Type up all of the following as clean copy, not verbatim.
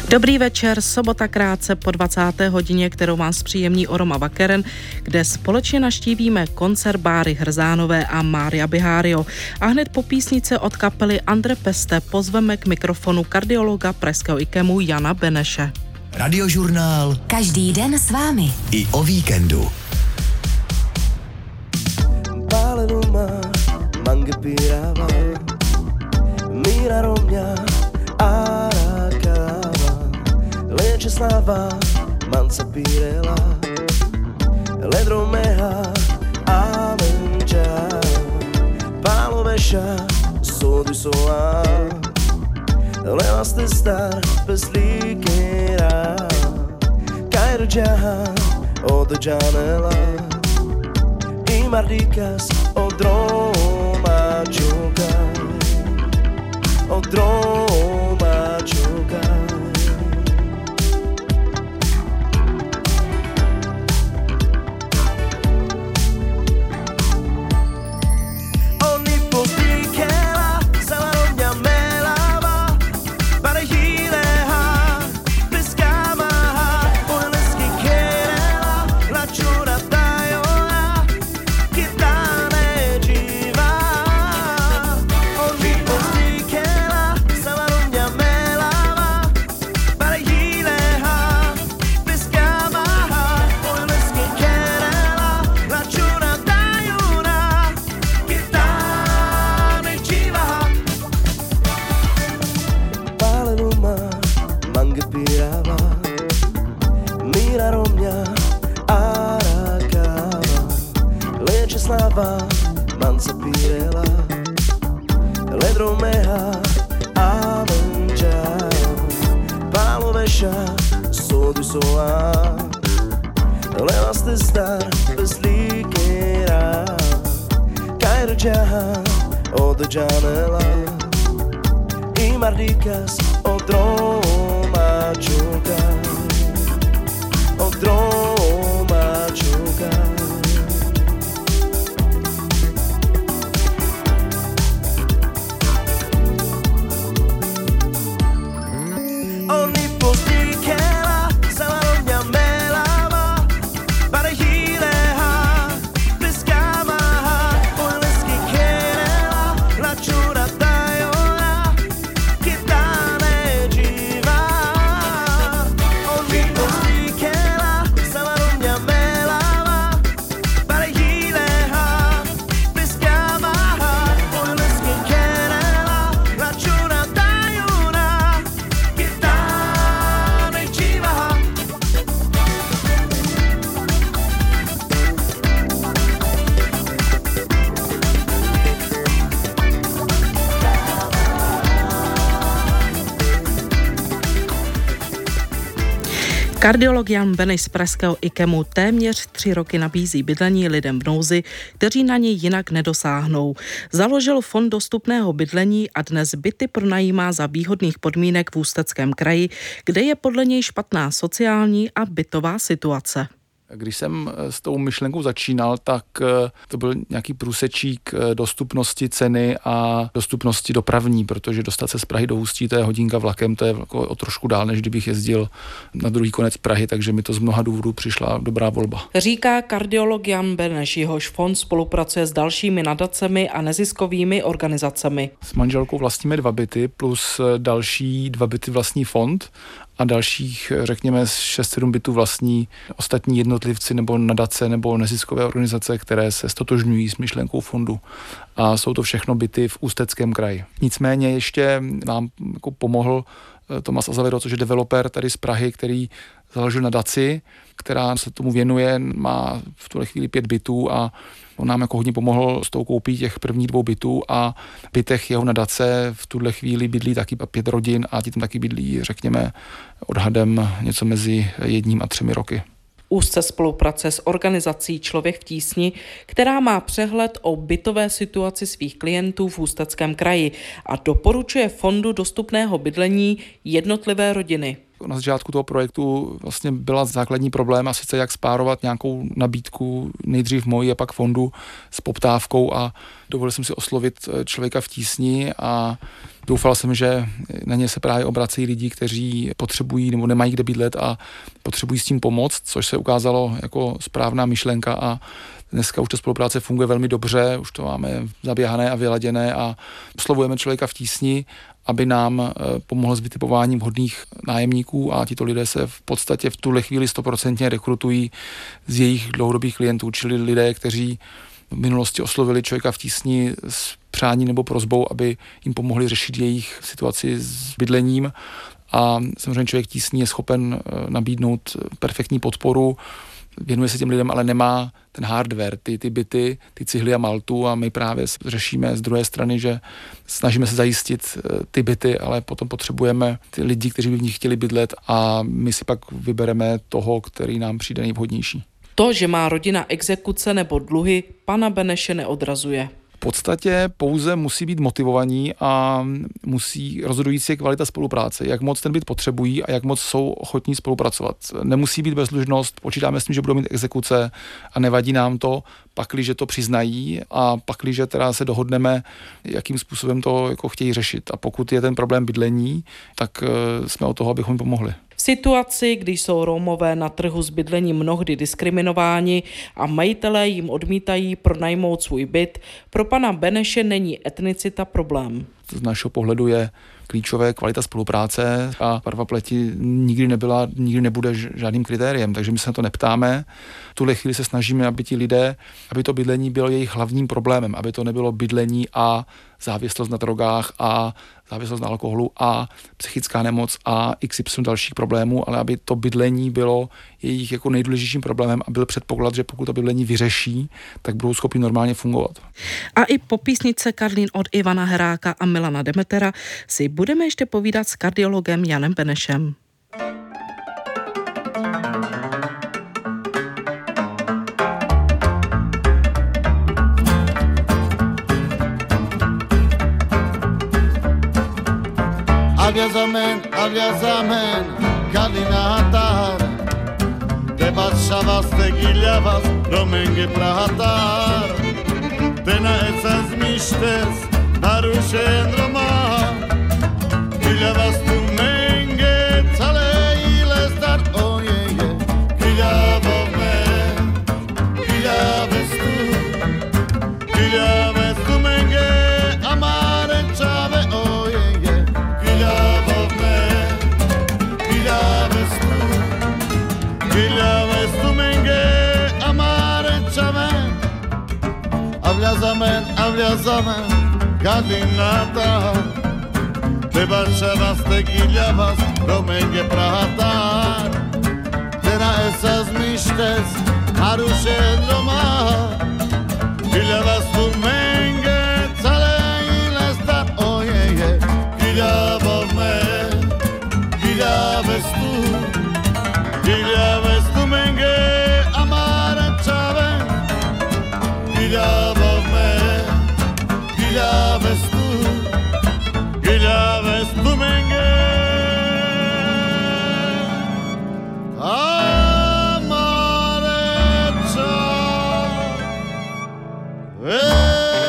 Dobrý večer, sobota krátce po 20. hodině, kterou vám zpříjemní Oroma Vakeren, kde společně navštívíme koncert Báry Hrzánové a Mária Bihário. A hned po písnice od kapely Andre Peste pozveme k mikrofonu kardiologa pražského IKEMu Jana Beneše. Radiožurnál. Každý den s vámi. I o víkendu. Balenuma, mangepirava, mira romňa, arakava, leče slava, manca pirela, ledromeha, avenča, paloveša, sodi soa, levaste star, peslikera, kairjaha, od janela, Mardikas odroma čukaj, odroma čukaj. Oni postikela, salaronja melava, parehileha, peskamaha, oleski kerela, la čurata. Manca pirela, ledromeha, avenča, paloveša, sodi soa, levaste star, peslikera, kairjaha, od janela, I mardikas, odroma čukaj, odroma čukaj. Kardiolog Jan Beneš z pražského IKEMu téměř 3 roky nabízí bydlení lidem v nouzi, kteří na něj jinak nedosáhnou. Založil fond dostupného bydlení a dnes byty pronajímá za výhodných podmínek v Ústeckém kraji, kde je podle něj špatná sociální a bytová situace. Když jsem s tou myšlenkou začínal, tak to byl nějaký průsečík dostupnosti ceny a dostupnosti dopravní, protože dostat se z Prahy do Ústí, to je hodinka vlakem, to je o trošku dál, než kdybych jezdil na druhý konec Prahy, takže mi to z mnoha důvodů přišla dobrá volba. Říká kardiolog Jan Beneš, jehož fond spolupracuje s dalšími nadacemi a neziskovými organizacemi. S manželkou vlastníme 2 byty plus další 2 byty vlastní fond a dalších, řekněme, 6-7 bytů vlastní ostatní jednotlivci nebo nadace nebo neziskové organizace, které se stotožňují s myšlenkou fondu. A jsou to všechno byty v Ústeckém kraji. Nicméně ještě nám jako pomohl Tomas Azavero, což je developer tady z Prahy, který založil nadaci, která se tomu věnuje, má v tuhle chvíli 5 bytů a on nám jako hodně pomohl s tou koupí těch prvních 2 bytů a v bytech jeho nadace v tuhle chvíli bydlí taky 5 rodin a ti tam taky bydlí, řekněme, odhadem něco mezi 1 a 3 roky. Úzce spolupracuje s organizací Člověk v tísni, která má přehled o bytové situaci svých klientů v Ústeckém kraji a doporučuje fondu dostupného bydlení jednotlivé rodiny. Na začátku toho projektu vlastně byla základní problém, a sice jak spárovat nějakou nabídku nejdřív mojí a pak fondu s poptávkou, a dovolil jsem si oslovit Člověka v tísni a doufal jsem, že na ně se právě obracejí lidi, kteří potřebují nebo nemají kde bydlet a potřebují s tím pomoct, což se ukázalo jako správná myšlenka, a dneska už ta spolupráce funguje velmi dobře, už to máme zaběhané a vyladěné a oslovujeme Člověka v tísni, aby nám pomohl s vytipováním vhodných nájemníků, a tito lidé se v podstatě v tuhle chvíli 100% rekrutují z jejich dlouhodobých klientů, čili lidé, kteří v minulosti oslovili Člověka v tísni s přání nebo prosbou, aby jim pomohli řešit jejich situaci s bydlením, a samozřejmě Člověk v tísni je schopen nabídnout perfektní podporu, věnuje se těm lidem, ale nemá ten hardware, ty byty, ty cihly a maltu, a my právě řešíme z druhé strany, že snažíme se zajistit ty byty, ale potom potřebujeme ty lidi, kteří by v nich chtěli bydlet, a my si pak vybereme toho, který nám přijde nejvhodnější. To, že má rodina exekuce nebo dluhy, pana Beneše neodrazuje. V podstatě pouze musí být motivovaní a rozhodující je kvalita spolupráce, jak moc ten byt potřebují a jak moc jsou ochotní spolupracovat. Nemusí být bezdlužnost, počítáme s tím, že budou mít exekuce a nevadí nám to, pakliže to přiznají a pakliže teda se dohodneme, jakým způsobem to jako chtějí řešit. A pokud je ten problém bydlení, tak jsme od toho, abychom jim pomohli. V situaci, kdy jsou Romové na trhu s bydlením mnohdy diskriminováni a majitelé jim odmítají pronajmout svůj byt, pro pana Beneše není etnicita problém. Z našeho pohledu je klíčové kvalita spolupráce a barva pleti nikdy nebude žádným kritériem, takže my se na to neptáme. V tuhle chvíli se snažíme, aby ti lidé, aby to bydlení bylo jejich hlavním problémem, aby to nebylo bydlení a závislost na drogách a závislost na alkoholu a psychická nemoc a XY dalších problémů, ale aby to bydlení bylo jejich jako nejdůležitějším problémem a byl předpoklad, že pokud to bydlení vyřeší, tak budou schopni normálně fungovat. A i po písničce Karlín od Ivana Heráka a Milana Demetera si budeme ještě povídat s kardiologem Janem Benešem. Avyazamen, kalinatar, te batshavas, te giljavas, romenge prahatar, te na esas mishtes, narushen roma, giljavas tu menge, tzale ilestar, oye, giljavov me, giljaves tu menge, amare chave, oye, Avyazamen, Galinata, te batshavas, te giljavas, romenge prahatar, te na esas mishtes, harushen roma, giljavas tu menge, tzale ilestar, oye, giljavov me, giljaves tu menge, amare chave, giljavov me, giljaves tu menge, amare chave.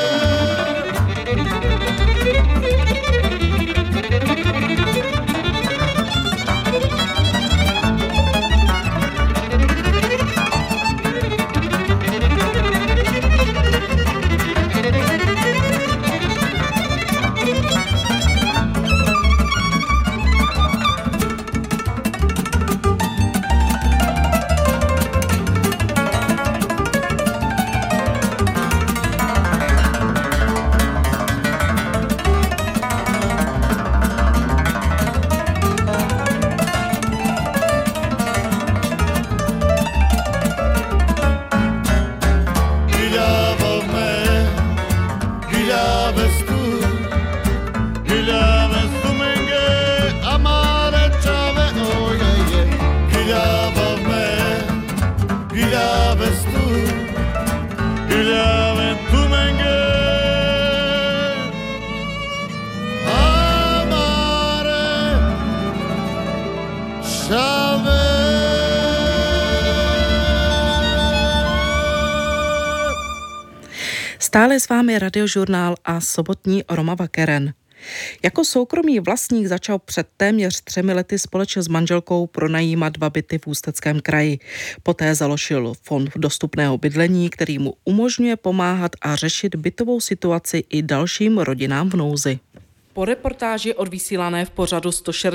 Stále s vámi Radiožurnál a sobotní Romava Keren. Jako soukromý vlastník začal před téměř 3 lety společně s manželkou pronajímat 2 byty v Ústeckém kraji. Poté založil fond dostupného bydlení, který mu umožňuje pomáhat a řešit bytovou situaci i dalším rodinám v nouzi. Po reportáži odvysílané v pořadu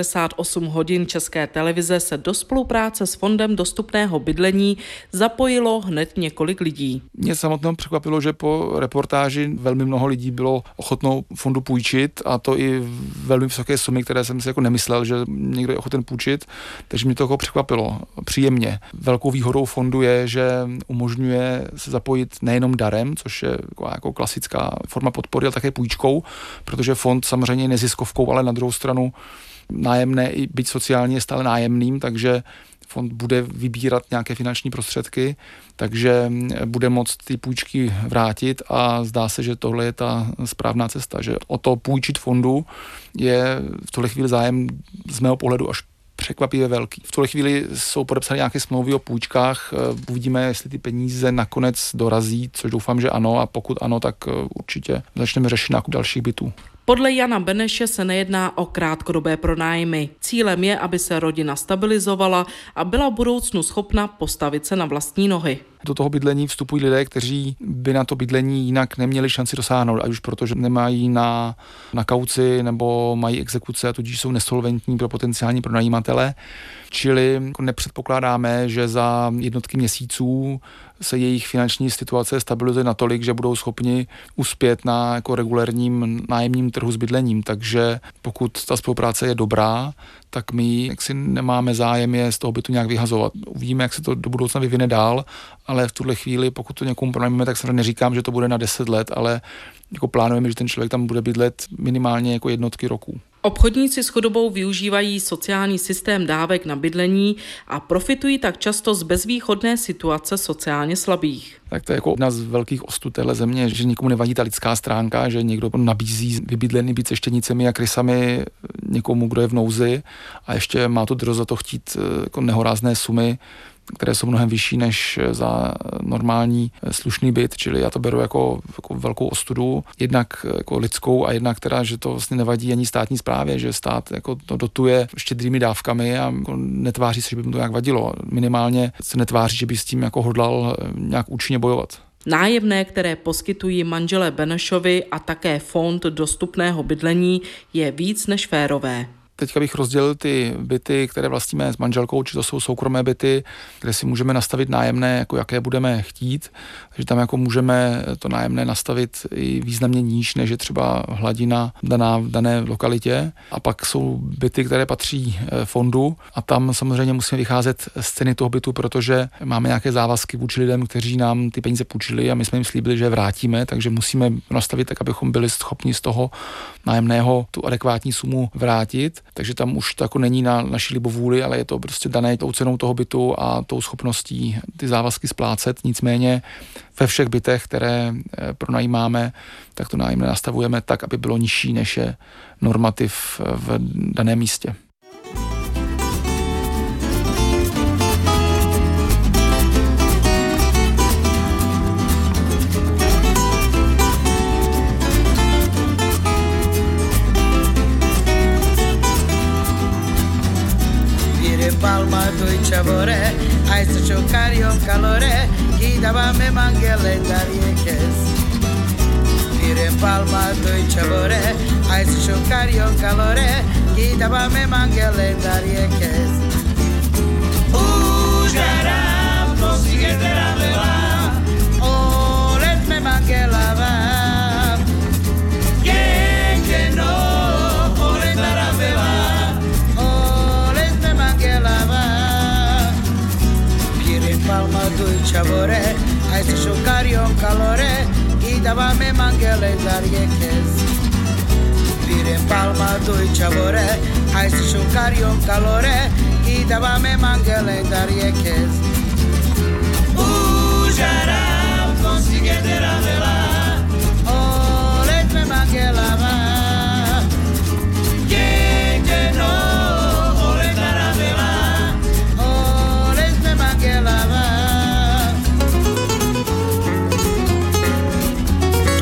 168 hodin České televize se do spolupráce s Fondem dostupného bydlení zapojilo hned několik lidí. Mě samotného překvapilo, že po reportáži velmi mnoho lidí bylo ochotno fondu půjčit, a to i velmi vysoké sumy, které jsem si jako nemyslel, že někdo je ochoten půjčit, takže mě to překvapilo příjemně. Velkou výhodou fondu je, že umožňuje se zapojit nejenom darem, což je jako klasická forma podpory, ale také půjčkou, protože fond samozřejmě neziskovkou, ale na druhou stranu nájemné, i byť sociálně je stále nájemným, takže fond bude vybírat nějaké finanční prostředky, takže bude moct ty půjčky vrátit a zdá se, že tohle je ta správná cesta, že o to půjčit fondu je v tuhle chvíli zájem z mého pohledu až překvapivě velký. V tuhle chvíli jsou podepsány nějaké smlouvy o půjčkách, uvidíme, jestli ty peníze nakonec dorazí, což doufám, že ano, a pokud ano, tak určitě začneme řešit nákup dalších bytů. Podle Jana Beneše se nejedná o krátkodobé pronájmy. Cílem je, aby se rodina stabilizovala a byla v budoucnu schopna postavit se na vlastní nohy. Do toho bydlení vstupují lidé, kteří by na to bydlení jinak neměli šanci dosáhnout, ať už protože nemají na kauci nebo mají exekuce a tudíž jsou nesolventní pro potenciální pronajímatele. Čili nepředpokládáme, že za jednotky měsíců se jejich finanční situace stabilizuje natolik, že budou schopni uspět na jako regulérním nájemním trhu s bydlením. Takže pokud ta spolupráce je dobrá, tak my jaksi nemáme zájem je z toho bytu nějak vyhazovat. Uvidíme, jak se to do budoucna vyvine dál, ale v tuhle chvíli, pokud to někomu pronajmeme, tak se neříkám, že to bude na 10 let, ale jako plánujeme, že ten člověk tam bude bydlet minimálně jako jednotky roků. Obchodníci s chudobou využívají sociální systém dávek na bydlení a profitují tak často z bezvýchodné situace sociálně slabých. Tak to je jako jedna z velkých ostud téhle země, že nikomu nevadí ta lidská stránka, že někdo nabízí vybydlený byt se štěnicemi a krysami někomu, kdo je v nouzi, a ještě má tu drzost za to chtít jako nehorázné sumy, které jsou mnohem vyšší než za normální slušný byt, čili já to beru jako velkou ostudu, jednak jako lidskou a jednak teda, že to vlastně nevadí ani státní správě, že stát jako to dotuje štědrými dávkami a jako netváří se, že by mu to nějak vadilo. Minimálně se netváří, že by s tím jako hodlal nějak účinně bojovat. Nájemné, které poskytují manželé Benešovi a také fond dostupného bydlení, je víc než férové. Teďka bych rozdělil ty byty, které vlastníme s manželkou, či to jsou soukromé byty, kde si můžeme nastavit nájemné, jako jaké budeme chtít. Takže tam jako můžeme to nájemné nastavit i významně níž, než je třeba hladina v dané lokalitě. A pak jsou byty, které patří fondu, a tam samozřejmě musíme vycházet z ceny toho bytu, protože máme nějaké závazky vůči lidem, kteří nám ty peníze půjčili a my jsme jim slíbili, že je vrátíme, takže musíme nastavit tak, abychom byli schopni z toho nájemného tu adekvátní sumu vrátit. Takže tam už to jako není na naší libovůli, ale je to prostě dané tou cenou toho bytu a tou schopností ty závazky splácet. Nicméně ve všech bytech, které pronajímáme, tak to nájemné nastavujeme tak, aby bylo nižší, než je normativ v daném místě. Palma Duichavore, ai se chocario calore, chi dava me mangele dariekes. Vire Palma Duichavore, ai se chocario calore, chi dava me mangele dariekes. Ujaram consigue ter vela, o let me mangela va. Que no, o let dar vela. Palma Duichavore, ai se chocario calore, chi dava me mangele dariekes. Vire Palma Duichavore, ai se chocario calore, chi dava me mangele dariekes. Ujaram consigue ter vela, o let me mangela va. Que no, o let dar vela, o let me mangela va.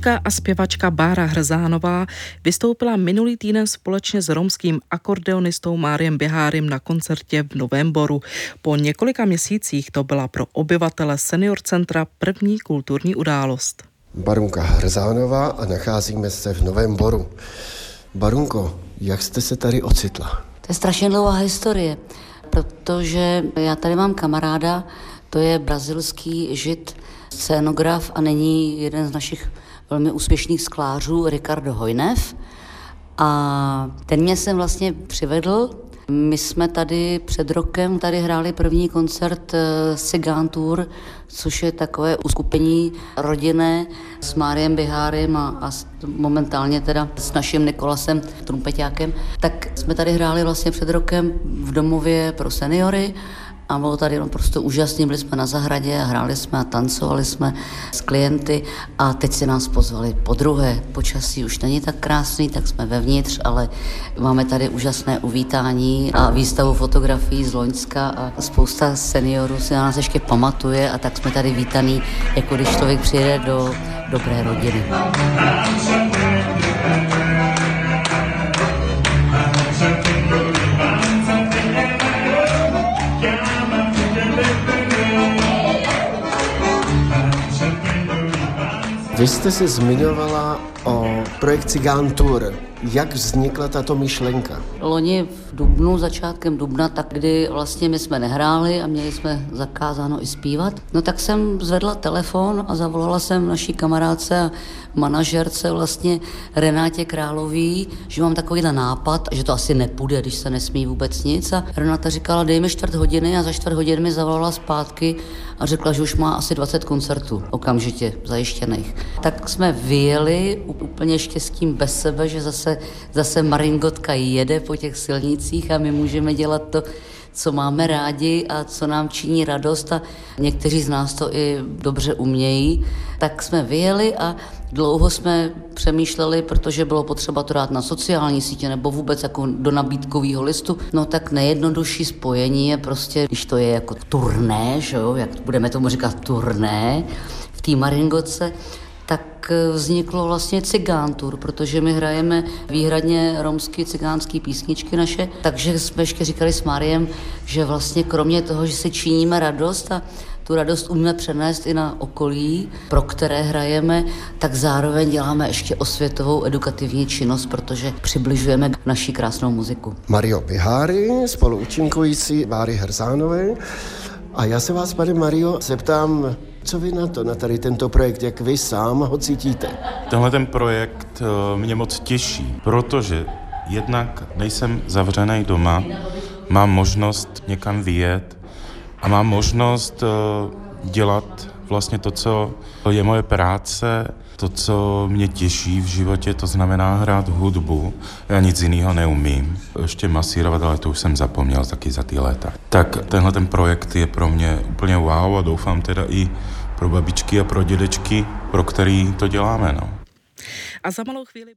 Herečka a zpěvačka Bára Hrzánová vystoupila minulý týden společně s romským akordeonistou Máriem Bihárym na koncertě v Novém Boru. Po několika měsících to byla pro obyvatele Senior Centra první kulturní událost. Barunka Hrzánová a nacházíme se v Novém Boru. Barunko, jak jste se tady ocitla? To je strašně dlouhá historie, protože já tady mám kamaráda, to je brazilský žid, scénograf a není jeden z našich velmi úspěšných sklářů, Ricardo Hojnev. A ten mě sem vlastně přivedl. My jsme tady před rokem hráli první koncert Cigán Tour, což je takové uskupení rodinné s Máriem Bihárym a momentálně teda s naším Nikolasem trumpeťákem. Tak jsme tady hráli vlastně před rokem v domově pro seniory a bylo tady prostě úžasný, byli jsme na zahradě a hráli jsme a tancovali jsme s klienty a teď si nás pozvali podruhé. Počasí už není tak krásný, tak jsme vevnitř, ale máme tady úžasné uvítání a výstavu fotografií z Loňska a spousta seniorů si na nás ještě pamatuje a tak jsme tady vítaný, jako když člověk přijede do dobré rodiny. Vy jste se zmiňovala o projekt Cigán Tour. Jak vznikla tato myšlenka? Loni v dubnu, začátkem dubna, tak kdy vlastně my jsme nehráli a měli jsme zakázáno i zpívat, no tak jsem zvedla telefon a zavolala jsem naší kamarádce a manažerce vlastně Renátě Králový, že mám takovýhle nápad, že to asi nepůjde, když se nesmí vůbec nic. A Renáta říkala, dej mi 4 hodiny a za 4 hodiny mi zavolala zpátky a řekla, že už má asi 20 koncertů okamžitě zajištěných. Tak jsme vyjeli úplně štěstím bez sebe, že zase Maringotka jede po těch silnicích a my můžeme dělat to, co máme rádi a co nám činí radost a někteří z nás to i dobře umějí. Tak jsme vyjeli a dlouho jsme přemýšleli, protože bylo potřeba to dát na sociální sítě nebo vůbec jako do nabídkového listu. No tak nejjednodušší spojení je prostě, když to je jako turné, že jo, jak budeme tomu říkat turné v té Maringotce, tak vzniklo vlastně Cigán Tour, protože my hrajeme výhradně romské cigánské písničky naše, takže jsme ještě říkali s Máriem, že vlastně kromě toho, že si činíme radost a tu radost umíme přenést i na okolí, pro které hrajeme, tak zároveň děláme ještě osvětovou edukativní činnost, protože přibližujeme naši krásnou muziku. Mario Biháry, spoluúčinkující Báry Hrzánové. A já se vás, pane Mario, zeptám, co vy na tady tento projekt, jak vy sám ho cítíte? Tenhle ten projekt mě moc těší, protože jednak nejsem zavřený doma, mám možnost někam vyjet a mám možnost dělat vlastně to, co je moje práce, to, co mě těší v životě, to znamená hrát hudbu. Já nic jiného neumím. Ještě masírovat, ale to už jsem zapomněl taky za ty léta. Tak tenhle ten projekt je pro mě úplně wow a doufám teda i pro babičky a pro dědečky, pro který to děláme. No. A za malou chvíli